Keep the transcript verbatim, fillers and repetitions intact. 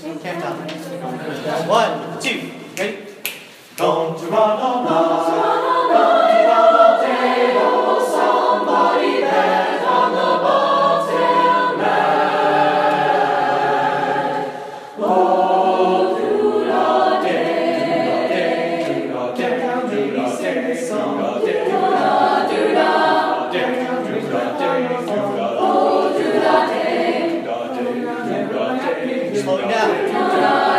Countdown. One, two, ready? Don't you run all night. Somebody bet on the bobtail nag. Oh, do-da-day, do-da-day, do-da-day, sing this song. Do-da, do-da, do-da-day, oh, do-da-day, do-da-day, do-da-day. Slowing down.